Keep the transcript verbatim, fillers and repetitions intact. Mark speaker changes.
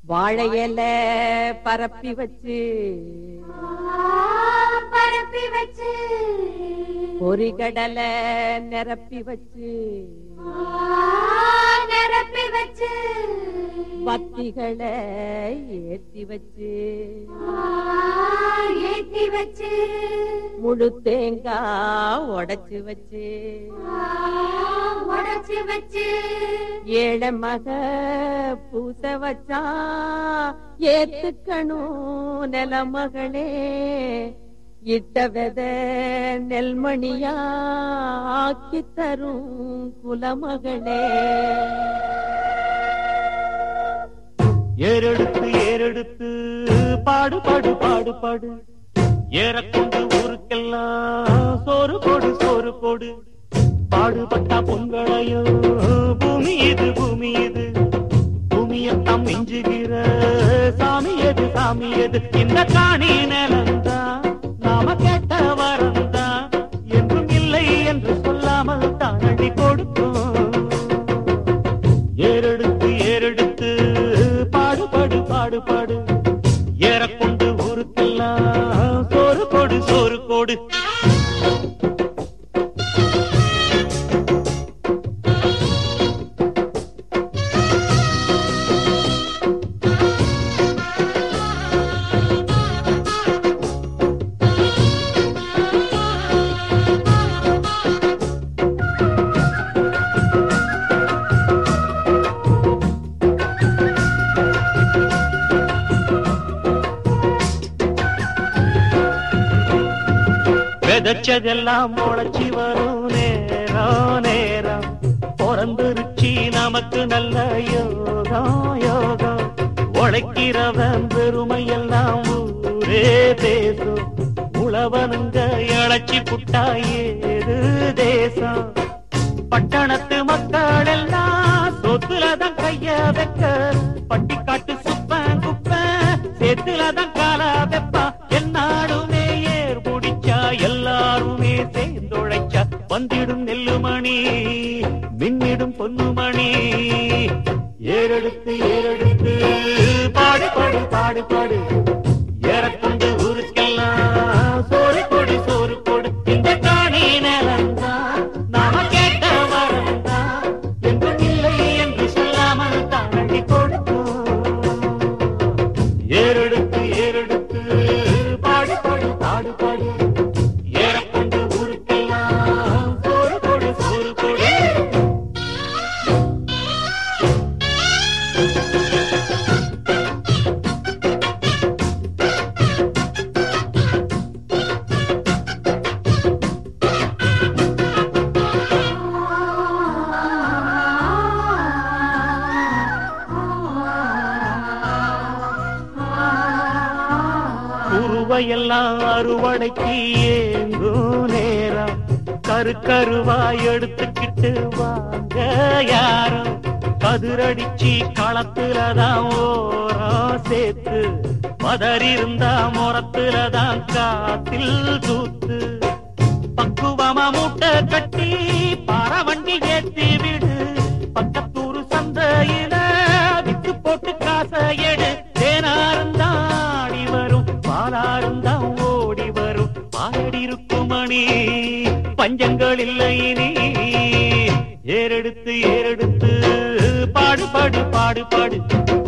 Speaker 1: வாழையில பரப்பி வச்சு
Speaker 2: பரப்பி வச்சு
Speaker 1: பொறிகடலை நிரப்பி வச்சு
Speaker 2: நிரப்பி வச்சு
Speaker 1: பத்திகளை ஏத்தி வச்சு
Speaker 2: ஏத்தி வச்சு
Speaker 1: முழு தேங்காய் உடைச்சு வச்சு
Speaker 2: உடைச்சு வச்சு
Speaker 1: ஏழை மக பூச வச்சா ஏத்துக்கணும் நிலமகளே இட்ட வெத நெல்மணியா ஆக்கி தரும் குலமகளே.
Speaker 3: ஏறெடுத்து ஏறெடுத்து பாடு பாடு பாடு பாடு ஏறக்கொண்டு ஊருக்கெல்லாம் சோறு போடு சோறு போடு பாடுபட்டா பொங்கலையோ பூமி இது பூமி இது பூமியத்தான் மிஞ்சுகிற சாமி எது சாமி எது இந்த காணி நிலந்தான் நாம கேட்ட வரந்தான் என்றும் இல்லை என்று சொல்லாமல் தான் அள்ளி கொடுக்கும். ஏறெடுத்து ஏறெடுத்து பாடு பாடு பாடு பாடு ஏறக்கொண்டு ஊருக்கெல்லாம் சோறு போடு சோறு போடு. விதைச்சதெல்லாம் முளைச்சி வரும் நேரம் நேரம் பிறந்துருச்சி நமக்கு நல்ல யோகம் யோகம் உழைக்கிறவன் பெருமையெல்லாம் ஊரே பேசும் உழவனுங்க இழைச்சி புட்டா ஏது தேசம். பட்டணத்து மக்கள் எல்லாம் சொத்துலதான் கைய வைக்க பட்டிக்காட்டு சுப்பன் குப்பன் சேத்துலதான் கால வெப்பா என்னாடுமே ஏர் முடிச்சா எல்லாருமே சேர்ந்துழைச்சா வந்திடும் நெல்லுமணி மின்னிடும் பொன்னுமணி. ஏறெடுத்து ஏறெடுத்து பாடு பாடு பாடு பாடு ஏறக்கொண்டு ஊருக்கெல்லாம் சோறு கொடு சோறு கொடு இந்த காணி நிலந்தான் நாம கேட்ட வரந்தான் என்றும் இல்லை என்று சொல்லாமல் தான் அள்ளி கொடுக்கும். ஏறெடுத்து ஏறெடுத்து பாடு பாடு பாடு பாடு ஏறக்கொண்டு ஊருக்கெல்லாம் சோறு கொடு சோறு கொடு. குருவையெல்லாம் அறுவடைக்கு ஏங்கும் நேரம் கரு கருவாய் எடுத்துக்கிட்டு வாங்க யாரும் கதிரடிச்சு களத்துலதான் ஓரம் சேர்த்து மதறிருந்தா முறத்துலதான் காத்தில் தூத்து பக்குவமா மூட்டை கட்டி பாரவண்டி ஏத்தி விடு பக்கத்தூரு சந்தையில வித்து போட்டு காசை எடு தேனாருந்தாடி வரும் பாலாருந்தான் ஓடி வரும் பாடி இருக்கும் மணி பஞ்சங்கள் இல்லை இனி. ஏறெடுத்து ஏறெடுத்து பாடு பாடு பாடு பாடு